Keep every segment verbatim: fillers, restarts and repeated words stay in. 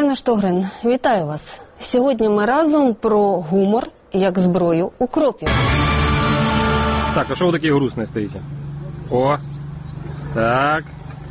Ірина Штогрин, вітаю вас. Сьогодні ми разом про гумор як зброю укропів. Так, а що ви такі грустні стоїте? О, так.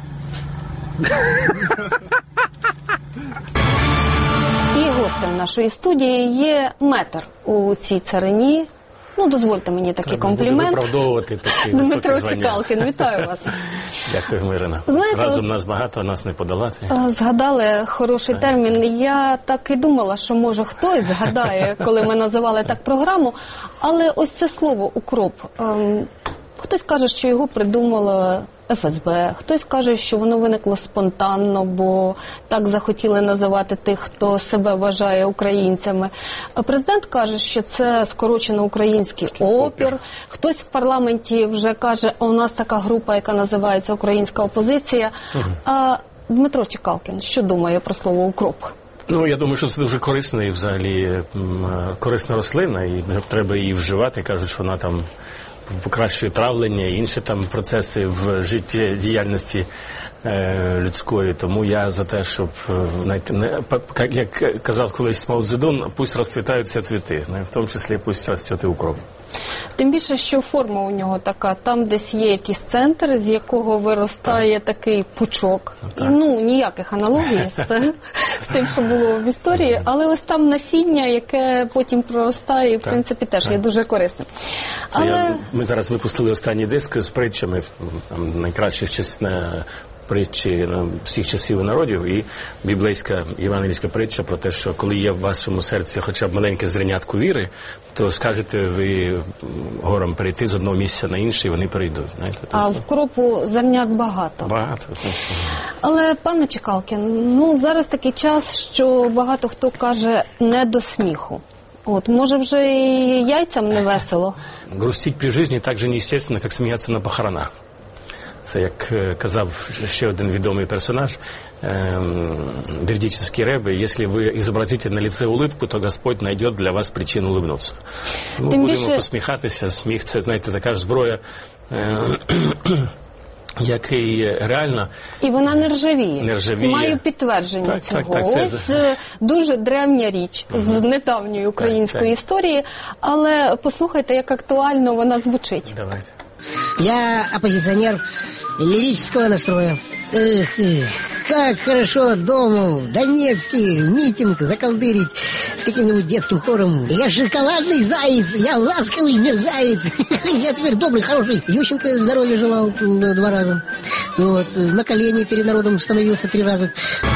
І гостем нашої студії є метр у цій царині. Ну, дозвольте мені такий Треба комплімент. виправдовувати такі високі Дмитро звання. Чекалкін, вітаю вас. Дякую, Ірина. Знаєте, разом нас багато, а нас не подолати. Згадали хороший термін. Я так і думала, що може хтось згадає, коли ми називали так програму. Але ось це слово «укроп». Ем, хтось каже, що його придумала еф ес бе, хтось каже, що воно виникло спонтанно, бо так захотіли називати тих, хто себе вважає українцями. А президент каже, що це скорочено український опір. Хтось в парламенті вже каже, у нас така група, яка називається «Українська опозиція». Угу. А Дмитро Чекалкін, що думає про слово «укроп»? Ну, я думаю, що це дуже корисна і взагалі корисна рослина, і треба її вживати. Кажуть, що вона там покращує травлення і інші там процеси в життєдіяльності е, людської. Тому я за те, щоб, знаєте, не, як казав колись Мао Цзедун, пусть розцвітають всі цвіти, в тому числі пусть розцвіте укроп. Тим більше, що форма у нього така, там десь є якийсь центр, з якого виростає так. такий пучок. І, ну, ніяких аналогій з, з тим, що було в історії, але ось там насіння, яке потім проростає, в так. принципі, теж так. є дуже корисним. Але... Я, ми зараз випустили останній диск з притчами, там, найкращих частин притчі всіх часів і народів, і біблейська євангельська притча про те, що коли є в вашому серці хоча б маленьке зернятко віри, то скажете ви горам перейти з одного місця на інше, і вони перейдуть. Знаєте? А в кропу зернят багато. Багато. Це... Але, пане Чекалкін, ну зараз такий час, що багато хто каже не до сміху. От, може вже і яйцям не весело? Грустить при житті так же неестественно, як сміятися на похоронах. Це, як казав ще один відомий персонаж, бердичевский ребе, якщо ви зобразите на лице улыбку, то Господь знайде для вас причину улыбнутися. Ми будемо більше... посміхатися, сміх – це, знаєте, така ж зброя, який реально... І вона не ржавіє. Не ржавіє. Маю підтвердження так, цього. Так, так, Ось це... дуже древня річ угу. з недавньої української так, так. історії, але послухайте, як актуально вона звучить. Давайте. Я оппозиционер лирического настроя. Эх, эх, как хорошо дома в Донецке митинг заколдырить с каким-нибудь детским хором. Я шоколадный заяц, я ласковый мерзавец. Я теперь добрый, хороший. Ющенко здоровья желал два раза. Вот, на колени перед народом становился три раза.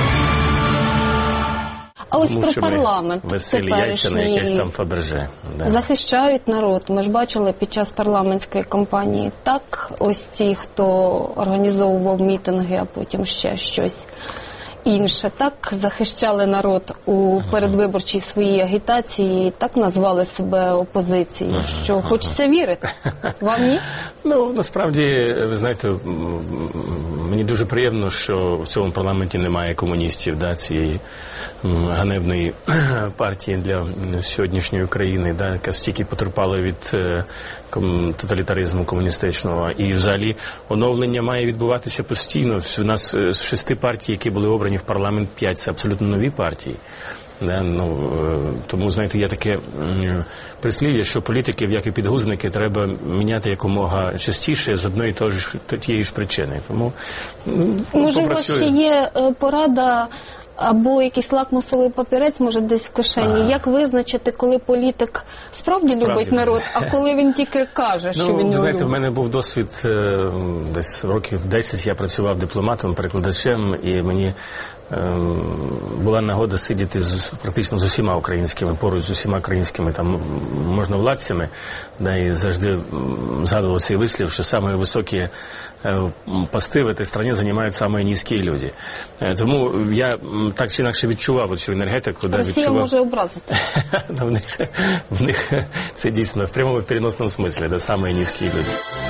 А ось про парламент теперішній там Фаберже. Да. Захищають народ. Ми ж бачили під час парламентської кампанії. Так, ось ті, хто організовував мітинги, а потім ще щось інше. Так захищали народ у передвиборчій своїй агітації, так назвали себе опозицією, uh-huh. що хочеться вірити. Вам ні? Ну, насправді, ви знаєте, мені дуже приємно, що в цьому парламенті немає комуністів, да, цієї ганебної партії для сьогоднішньої України, да, яка стільки потерпала від е, ком, тоталітаризму комуністичного. І взагалі оновлення має відбуватися постійно. У нас з шести партій, які були обрані в парламент, п'ять – це абсолютно нові партії. Да, ну, тому, знаєте, є таке прислів'я, що політиків, як і підгузники, треба міняти якомога частіше з одної і ж, тієї ж причини. Тому, може, у вас ще є порада або якийсь лакмусовий папірець, може, десь в кишені. Ага. Як визначити, коли політик справді, справді любить народ, а коли він тільки каже, що ну, він його знаєте, любить? В мене був досвід, десь років десять я працював дипломатом, перекладачем, і мені була нагода сидіти з, практично з усіма українськими, поруч з усіма українськими там можновладцями, да, і завжди згадував цей вислів, що самі високі пости в цій країні займають самі низькі люди. Тому я так чи інакше відчував цю енергетику. Росія да, відчував... може образити. в, них, в них це дійсно в прямому і переносному смислі, да, самі низькі люди.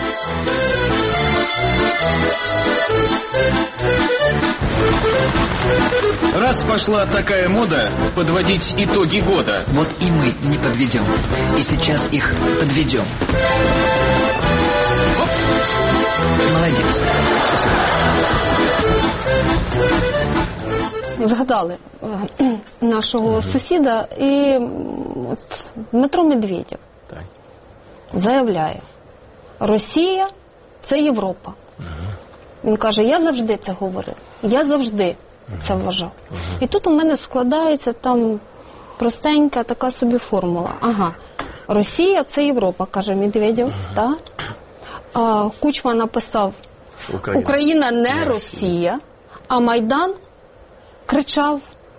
Раз пошла такая мода подводить итоги года. Вот и мы не подведем. И сейчас их подведем. Оп. Молодец. Спасибо. згадали е, нашого угу. сусіда, і м, от Дмитро Медведєв Так. заявляє, Росія – це Європа. Угу. Він каже, я завжди це говорив, я завжди угу. це вважав. Угу. І тут у мене складається там простенька така собі формула. Ага, Росія – це Європа, каже Медведєв, угу. так? А, Кучма написав, Україна, Україна не, не Росія. Росія, а Майдан кричав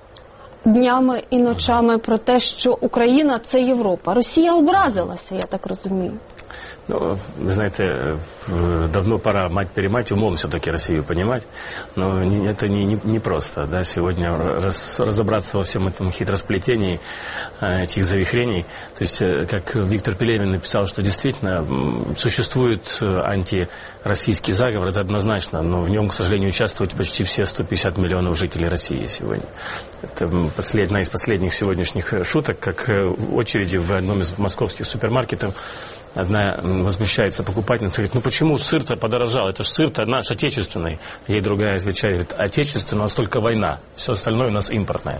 днями і ночами про те, що Україна – це Європа. Росія образилася, я так розумію. Ну, вы знаете, давно пора мать-перемать, умом все-таки Россию понимать, но это не, не, не просто, да, сегодня раз, разобраться во всем этом хитросплетении, этих завихрений. То есть, как Виктор Пелевин написал, что действительно существует антироссийский заговор, это однозначно, но в нем, к сожалению, участвуют почти все сто пятьдесят миллионов жителей России сегодня. Это послед, одна из последних сегодняшних шуток, как в очереди в одном из московских супермаркетов одна возмущается покупательница, говорит, ну почему сыр-то подорожал? Это же сыр-то наш отечественный. Ей другая отвечает, говорит, отечественный, у нас только война, все остальное у нас импортное.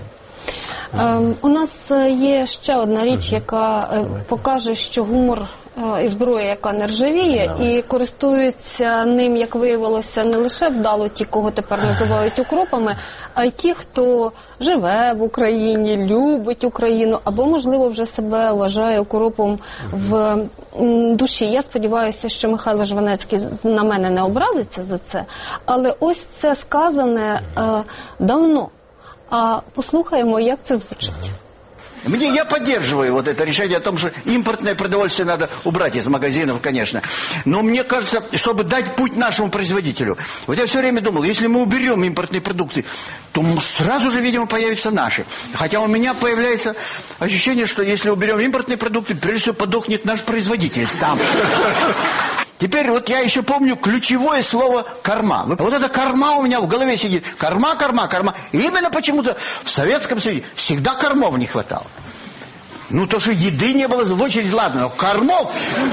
Um, у нас є ще одна річ, яка uh, покаже, що гумор uh, і зброя, яка не ржавіє, і користуються ним, як виявилося, не лише вдало ті, кого тепер називають укропами, а й ті, хто живе в Україні, любить Україну, або, можливо, вже себе вважає укропом в м, душі. Я сподіваюся, що Михайло Жванецький на мене не образиться за це, але ось це сказане uh, давно. А послухаємо, як це звучить. Мне, я поддерживаю вот это решение о том, что импортное продовольствие надо убрать из магазинов, конечно. Но мне кажется, чтобы дать путь нашему производителю. Вот я все время думал, если мы уберем импортные продукты, то сразу же, видимо, появятся наши. Хотя у меня появляется ощущение, что если уберем импортные продукты, прежде всего подохнет наш производитель сам. Теперь вот я еще помню ключевое слово «корма». Вот это «корма» у меня в голове сидит. Корма, корма, корма. И именно почему-то в Советском Союзе всегда кормов не хватало. Ну, то, что еды не было, в очередь, ладно, но кормов...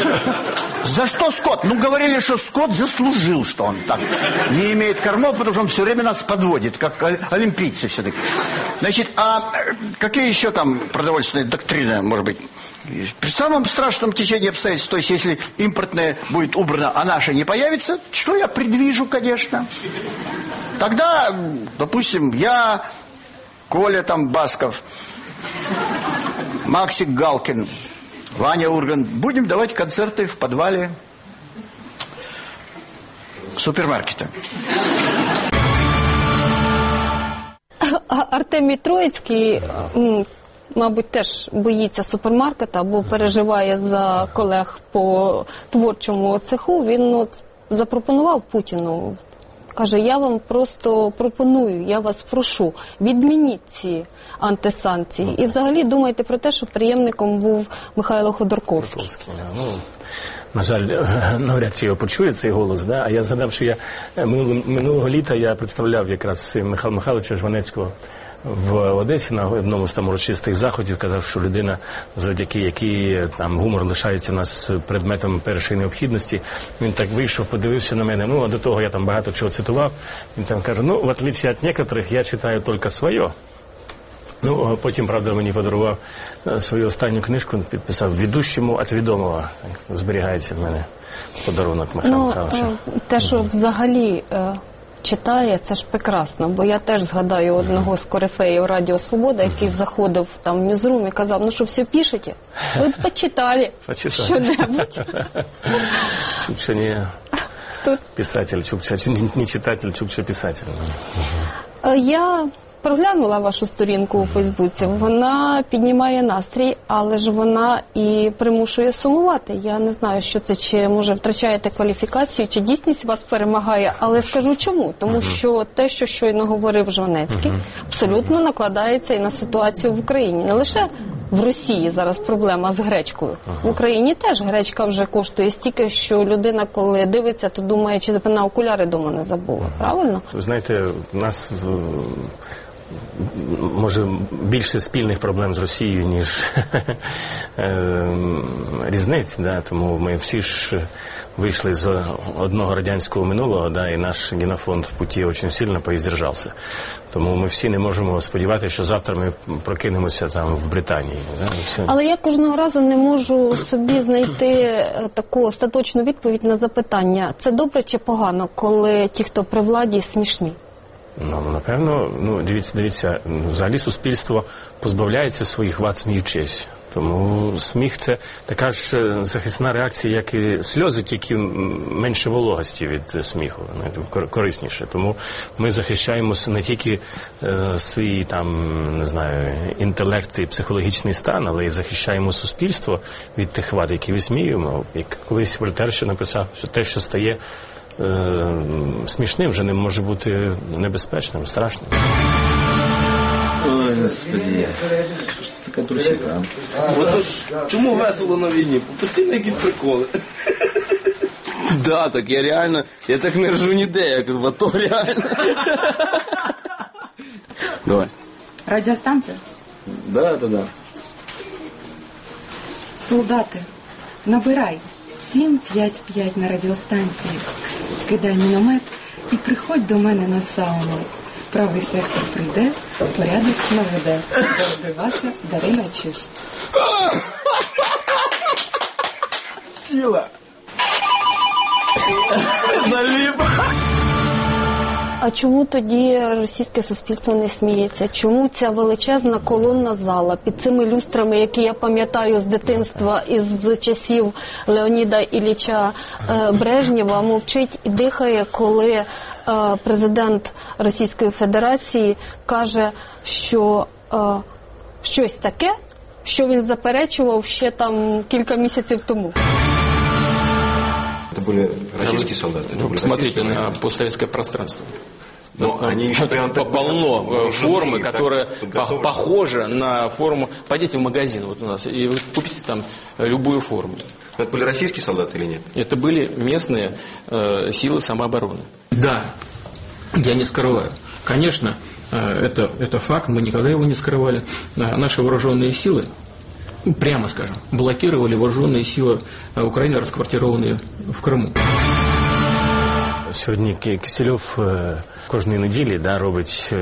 За что скот? Ну, говорили, что скот заслужил, что он так не имеет кормов, потому что он все время нас подводит, как олимпийцы все-таки. Значит, а какие еще там продовольственные доктрины, может быть? При самом страшном течении обстоятельств, то есть, если импортное будет убрано, а наше не появится, что я предвижу, конечно. Тогда, допустим, я, Коля там Басков, Максик Галкин, Ваня Ургант, будем давать концерты в подвале супермаркета. Артемій Троїцький, мабуть, теж боїться супермаркета або переживає за колег по творчому цеху. Він от запропонував Путіну, каже, я вам просто пропоную, я вас прошу, відмініть ці антисанкції. І взагалі думайте про те, що приємником був Михайло Ходорковський. Ну, на жаль, навряд чи його почує цей голос, да? А я згадав, що я минулого, минулого літа я представляв якраз Михайла Михайловича Жванецького в Одесі на одному з там урочистих заходів, казав, що людина, завдяки якій там гумор лишається у нас предметом першої необхідності. Він так вийшов, подивився на мене, ну, а до того я там багато чого цитував. Він там каже, ну, в отличие від некоторих, я читаю тільки своє. Ну, потім, правда, мені подарував свою останню книжку, підписав «Ведущому від відомого». Так, зберігається в мене подарунок Михайла ну, Михайловича. Те, що взагалі е, читає, це ж прекрасно, бо я теж згадаю одного з корифеїв Радіо Свобода, який заходив там в Ньюзрум і казав, ну що, все пишете? Ви б почитали що-небудь. Чукча не писатель, Чукча не читатель, Чукча писатель. Я проглянула вашу сторінку у Фейсбуці, вона піднімає настрій, але ж вона і примушує сумувати. Я не знаю, що це, чи, може, втрачаєте кваліфікацію, чи дійсність вас перемагає, але скажу чому. Тому що те, що щойно говорив Жванецький, абсолютно накладається і на ситуацію в Україні. Не лише в Росії зараз проблема з гречкою. В Україні теж гречка вже коштує стільки, що людина, коли дивиться, то думає, чи вона окуляри дома не забула. Правильно? Ви знаєте, у нас може більше спільних проблем з Росією, ніж різниць, да? Тому ми всі ж вийшли з одного радянського минулого, да, і наш генофонд в путі дуже сильно поіздержався. Тому ми всі не можемо сподіватися, що завтра ми прокинемося там в Британії. Да, але я кожного разу не можу собі знайти таку остаточну відповідь на запитання, це добре чи погано, коли ті, хто при владі, смішні? Ну, напевно, ну, дивіться, дивіться, взагалі суспільство позбавляється своїх вад, сміючись. Тому сміх – це така ж захисна реакція, як і сльози, тільки менше вологості від сміху, корисніше. Тому ми захищаємося не тільки е, свій там, не знаю, інтелект і психологічний стан, але й захищаємо суспільство від тих вад, які висміюємо. Як колись Вольтер ще написав, що те, що стає е, смішним, вже не може бути небезпечним, страшним. Ой, господи, що ж ти така трусіка? Отож, чому весело на війні? Постійно якісь приколи. Да, так я реально, я так не ржу ніде, як в АТО, реально. Давай. Радіостанція? Да, да, да. Солдати, набирай сім п'ять п'ять на радіостанції, кидай міномет і приходь до мене на сауну. Правий сектор прийде, порядок наведе. Завжди ваша Дарина Чиж. Сила! Заліп! А чому тоді російське суспільство не сміється? Чому ця величезна колонна зала під цими люстрами, які я пам'ятаю з дитинства і з часів Леоніда Ілліча е, Брежнєва, мовчить і дихає, коли е, президент Російської Федерації каже, що е, щось таке, що він заперечував ще там кілька місяців тому? Это были российские солдаты? Ну, посмотрите на постсоветское пространство. Но ну, они еще прям так полно формы, так, которая готовы. Похожа на форму. Пойдите в магазин вот у нас и вы купите там любую форму. Это были российские солдаты или нет? Это были местные э, силы самообороны. Да, я не скрываю. Конечно, э, это, это факт, мы никогда его не скрывали. Э, наши вооруженные силы, прямо скажем, блокировали вооруженные силы Украины, расквартированные в Крыму. Сьогодні Кисельов кожної неділі, да, робить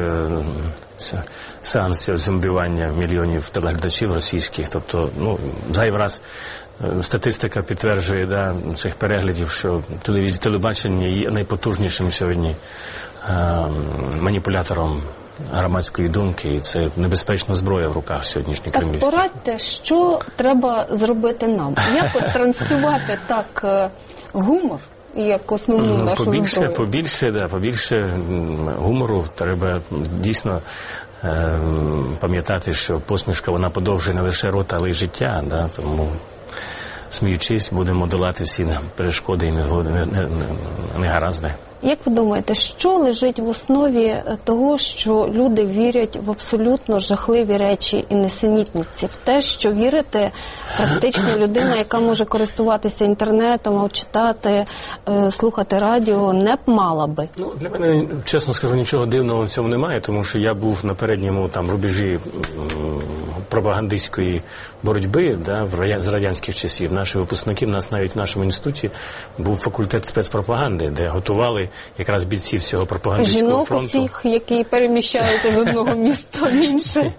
сеанс зомбування мільйонів телеглядачів російських. Тобто, ну, зайвий раз статистика підтверджує, да, цих переглядів, що телевізія, телебачення є найпотужнішим сьогодні е, маніпулятором громадської думки, і це небезпечна зброя в руках сьогоднішніх кремлівських. Так порадьте, що треба зробити нам? Як от транслювати так гумор, як основну ну, нашу побільше, зброю? Побільше, да, побільше гумору. Треба дійсно е, пам'ятати, що посмішка, вона подовжує не лише рота, але й життя. Да, тому сміючись, будемо долати всі перешкоди і негаразди. Як ви думаєте, що лежить в основі того, що люди вірять в абсолютно жахливі речі і несенітниці? В те, що вірити практично людина, яка може користуватися інтернетом, читати, слухати радіо, не б мала би? Ну, для мене, чесно скажу, нічого дивного в цьому немає, тому що я був на передньому там рубежі пропагандистської боротьби, да, з радянських часів. Наші випускники, в нас навіть в нашому інституті був факультет спецпропаганди, де готували якраз бійців цього пропагандистського фронту. Жінок цих, які переміщаються з одного міста в інше.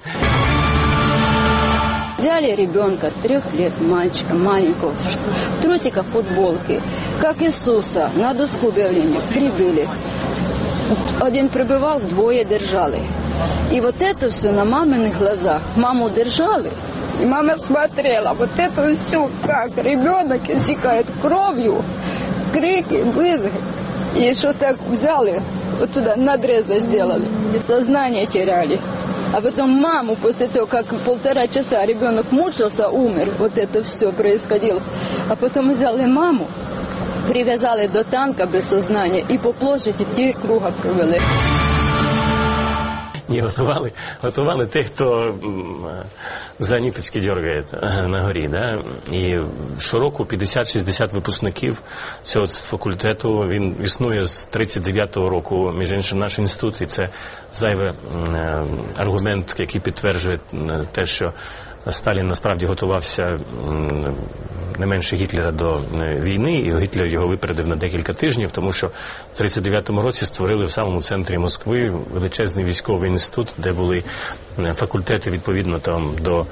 Взяли ребенка, трех лет, мальчика, маленького, в трусиках, футболке, как Иисуса, на доску объявления прибыли. Один прибывал, двое держали. И вот это все на маминых глазах. Маму держали, и мама смотрела. Вот это все, как ребенок истекает кровью, крики, визги. И что так взяли, вот туда надрезы сделали, и сознание теряли. А потом маму, после того, как полтора часа ребенок мучился, умер, вот это все происходило. А потом взяли маму, привязали до танка без сознания и по площади три круга провели. Ні, готували, готували тих, хто за ниточки дергає на горі. Да? І щороку п'ятдесят-шістдесят випускників цього факультету, він існує з тридцять дев'ятого року, між іншим, наш інститут, і це зайвий аргумент, який підтверджує те, що Сталін насправді готувався не менше Гітлера до війни, і Гітлер його випередив на декілька тижнів, тому що в тридцять дев'ятому році створили в самому центрі Москви величезний військовий інститут, де були факультети відповідно там до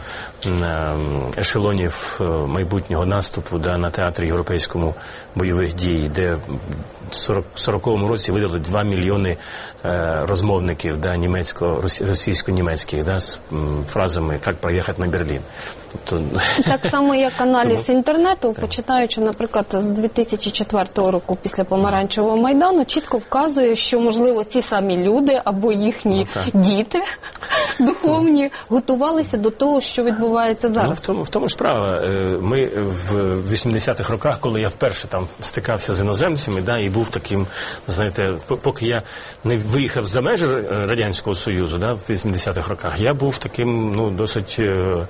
ешелонів майбутнього наступу, да, на театрі європейському бойових дій, де в сороковому році видали два мільйони е, розмовників, да, німецько, російсько-німецьких, да, з м, фразами «Як проїхати на Берлін». Тобто... Так само, як аналіз Тому... інтернету, починаючи, наприклад, з дві тисячі четвертого року після Помаранчевого Майдану, чітко вказує, що, можливо, ці самі люди або їхні ну, діти духовні готувалися до того, що відбувається зараз. Ну, в тому, в тому ж справа. Ми в вісімдесятих роках, коли я вперше там стикався з іноземцями, да, і був таким, знаєте, поки я не виїхав за межі Радянського Союзу, да, в вісімдесятих роках, я був таким, ну, досить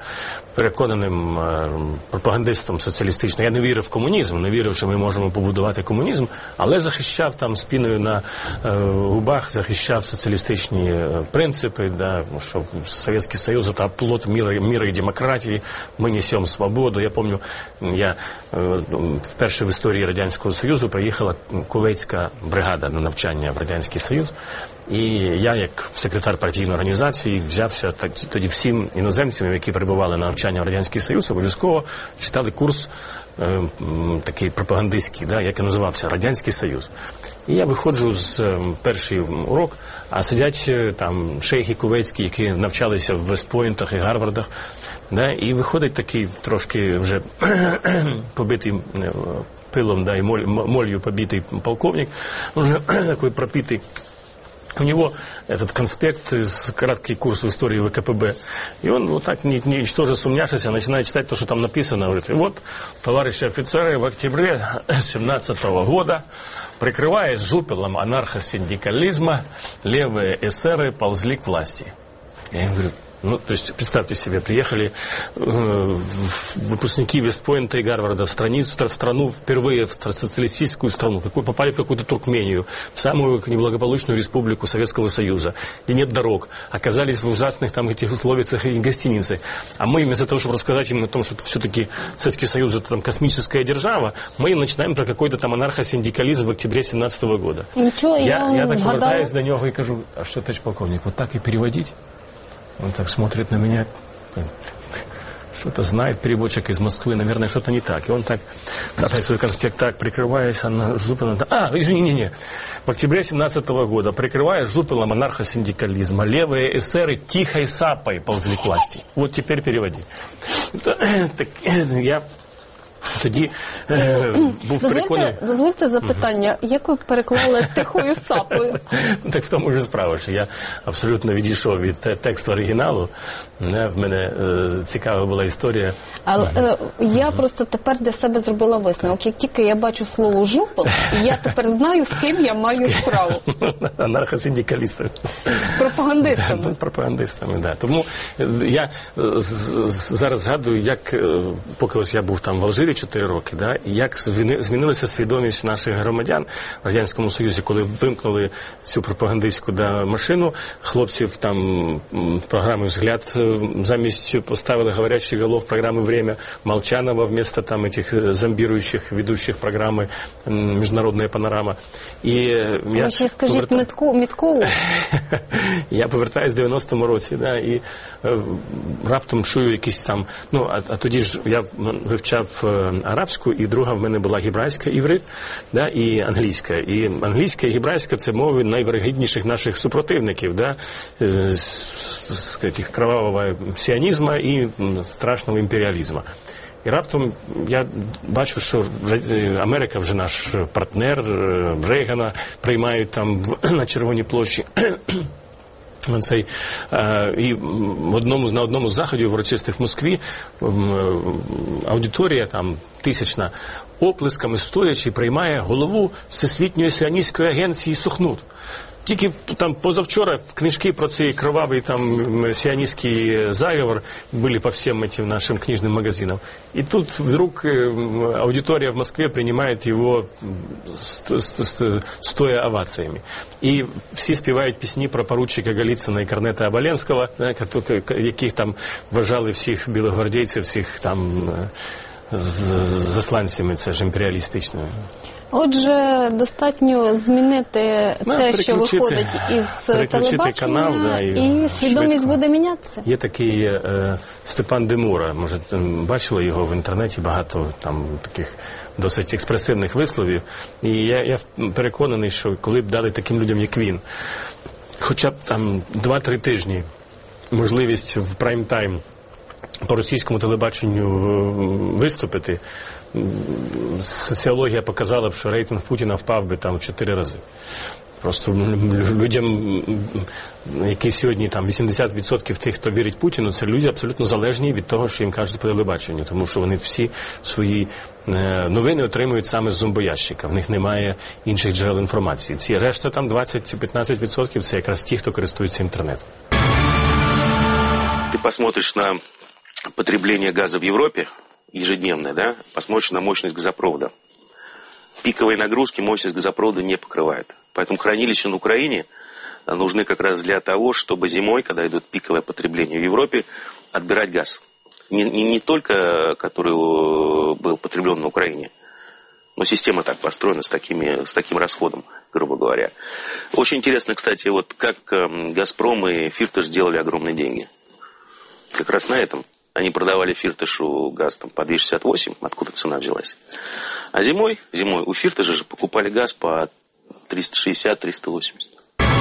переконаним пропагандистом соціалістичним. Я не вірив в комунізм, не вірив, що ми можемо побудувати комунізм, але захищав там спіною на е, губах, захищав соціалістичні принципи, да, що Совєтський Союз – це плод міра, міра і демократії, ми несемо свободу. Я пам'ятаю, я е, вперше в історії Радянського Союзу приїхала кувейтська бригада на навчання в Радянський Союз. І я, як секретар партійної організації, взявся тоді всім іноземцям, які перебували на навчання в Радянський Союз, обов'язково читали курс е, такий пропагандистський, да, який називався «Радянський Союз». І я виходжу з е, перший урок, а сидять там шейхи кувейтські, які навчалися в Вестпойнтах і Гарвардах, да, і виходить такий трошки вже побитий пилом, да, і моль, молью побитий полковник, вже такий пропитий. У него этот конспект из краткий курс истории ВКПБ. И он вот так, ничтоже сумняшися, начинает читать то, что там написано. Говорит, и вот, товарищи офицеры, в октябре семнадцатого года, прикрываясь жупелом анархосиндикализма, левые эсеры ползли к власти. Я им говорю, ну, то есть, представьте себе, приехали э, выпускники Вестпойнта и Гарварда в, страницу, в страну, впервые в социалистическую страну, какую, попали в какую-то Туркмению, в самую неблагополучную республику Советского Союза, где нет дорог, оказались в ужасных там этих условиях и гостиницах. А мы, вместо того, чтобы рассказать им о том, что все-таки Советский Союз – это там космическая держава, мы начинаем про какой-то там анархосиндикализм в октябре семнадцатого года. Ничего, я, я, я так згадала... звертаюсь до него и кажу, а что, товарищ полковник, вот так и переводить? Он так смотрит на меня, что-то знает переводчик из Москвы, наверное, что-то не так. И он так, давай свой конспект так, прикрываясь, она жупелом... А, извини, не, не. В октябре семнадцатого года, прикрываясь жупелом монархосиндикализма, левые эсеры тихой сапой ползли к власти. Вот теперь переводи. Это, так, я... Тоді е, був переконаний... Дозвольте, дозвольте запитання, угу. Як ви переклали тихою сапою? Так в тому ж справа, що я абсолютно відійшов від тексту оригіналу. В мене е, цікава була історія. Але е, я просто тепер для себе зробила висновок. Як тільки я бачу слово «жупел», я тепер знаю, з ким я маю справу. Анархосиндикалістами. З пропагандистами. З пропагандистами, так. Да. Тому я зараз згадую, як, поки ось я був там в Алжирі чотири роки, да, як змінилася свідомість наших громадян в Радянському Союзі, коли вимкнули цю пропагандистську, да, машину, хлопців там в програмі «Взгляд» замість поставили говорящих голов программы «Время» Молчанова вместо там этих зомбирующих ведущих программы «Международная панорама». И я Ви ще скажіть Міткову. Міткову. Я повертаюсь в дев'яностому році, да, і е, раптом чую якісь там, ну, а, а тоді ж я вивчав е, арабську, і друга в мене була гібрайська, іврит, да, і англійська. І англійська і гібрайська – це мови найвирогідніших наших супротивників, да, е, з таких кровавого сіонізму і страшного імперіалізму. І раптом я бачу, що Америка вже наш партнер, Рейгана приймають там на Червоній площі. Цей, е, і в одному, на одному з заходів урочистих в Москві е, аудиторія там тисячна оплесками стоячи приймає голову Всесвітньої сіоністської агенції Сухнут. тільки там позавчора книжки про цей кровавий там сионистский заговор были по всем этим нашим книжным магазинам. И тут вдруг аудитория в Москве принимает его стоя овациями. И всі співають пісні про поручика Голицына і Корнета Оболенського, яких там вважали всіх білогвардійців, всіх там з засланцями, це ж імперіалістичною. Отже, достатньо змінити ну, те, що виходить із телебачення, канал, да, і, і свідомість швидко. буде мінятися. Є такий е, Степан Демура, може, бачили його в інтернеті, багато там таких досить експресивних висловів. І я, я переконаний, що коли б дали таким людям, як він, хоча б там два-три тижні можливість в прайм-тайм по російському телебаченню виступити, соціологія показала б, що рейтинг Путіна впав би там в чотири рази. Просто людям, які сьогодні там вісімдесят відсотків тих, хто вірить Путіну, це люди абсолютно залежні від того, що їм кажуть по телебаченню, тому що вони всі свої новини отримують саме з зомбоящика, в них немає інших джерел інформації. Ці решта там двадцять-п'ятнадцять відсотків це якраз ті, хто користується інтернетом. Ти посмотриш на потребление газа в Европе ежедневное, да, посмотришь на мощность газопровода. Пиковые нагрузки мощность газопровода не покрывает. Поэтому хранилища на Украине нужны как раз для того, чтобы зимой, когда идет пиковое потребление в Европе, отбирать газ. Не, не, не только, который был потреблен на Украине, но система так построена с, такими, с таким расходом, грубо говоря. Очень интересно, кстати, вот как «Газпром» и «Фирташ» сделали огромные деньги. Как раз на этом. Они продавали Фирташу газ там, по двести шестьдесят восемь, откуда цена взялась. А зимой, зимой у Фирташа же покупали газ по триста шестьдесят - триста восемьдесят.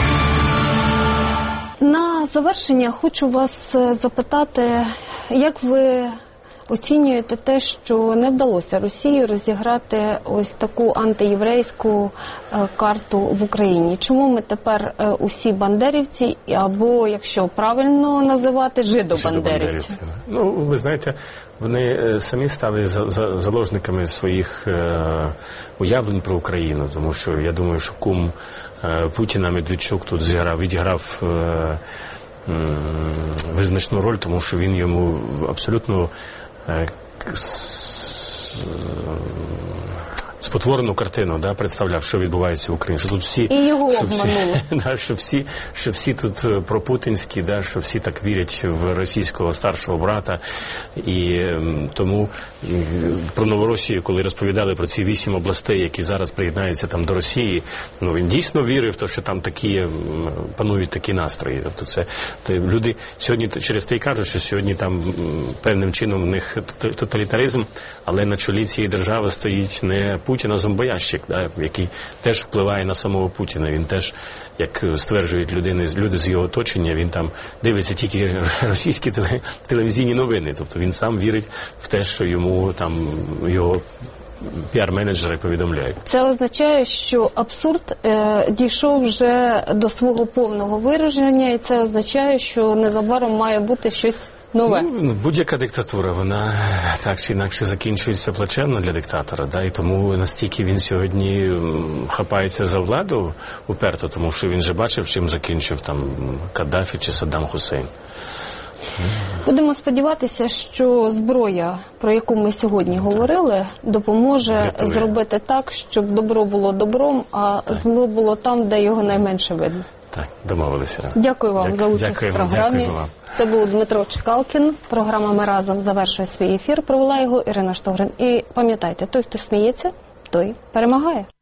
На завершення хочу вас запитати, як ви оцінюєте те, що не вдалося Росії розіграти ось таку антиєврейську карту в Україні? Чому ми тепер усі бандерівці, або, якщо правильно називати, жидобандерівці? Ну, ви знаєте, вони самі стали за, за, заложниками своїх е, уявлень про Україну, тому що я думаю, що кум е, Путіна Медведчук тут зіграв, відіграв е, е, визначну роль, тому що він йому абсолютно спотворену картину, да, представляв, що відбувається в Україні. Що тут всі, і його що обманули. Всі, да, що, всі, що всі тут пропутінські, да, що всі так вірять в російського старшого брата. І ем, тому і, про Новоросію, коли розповідали про ці вісім областей, які зараз приєднаються там до Росії, ну він дійсно вірив в те, що там такі, панують такі настрої. Тобто це то, люди сьогодні через те й кажуть, що сьогодні там певним чином в них тоталітаризм, але на чолі цієї держави стоїть не Путін, а зомбоящик, да, який теж впливає на самого Путіна. Він теж, як стверджують людини, люди з його оточення, він там дивиться тільки російські теле, телевізійні новини. Тобто він сам вірить в те, що йому там його піар-менеджери повідомляють. Це означає, що абсурд е, дійшов вже до свого повного вираження, і це означає, що незабаром має бути щось нове. Ну, будь-яка диктатура, вона так чи інакше закінчується плачевно для диктатора, да, і тому настільки він сьогодні хапається за владу уперто, тому що він же бачив, чим закінчив там Каддафі чи Саддам Хусейн. Будемо сподіватися, що зброя, про яку ми сьогодні говорили, допоможе Рятує. зробити так, щоб добро було добром, а так. зло було там, де його найменше видно. Так, домовилися. Дякую вам Дякую. за участь Дякую в програмі. Дякую вам. Це був Дмитро Чекалкін. Програма «Ми разом» завершує свій ефір. Провела його Ірина Штогрин. І пам'ятайте, той, хто сміється, той перемагає.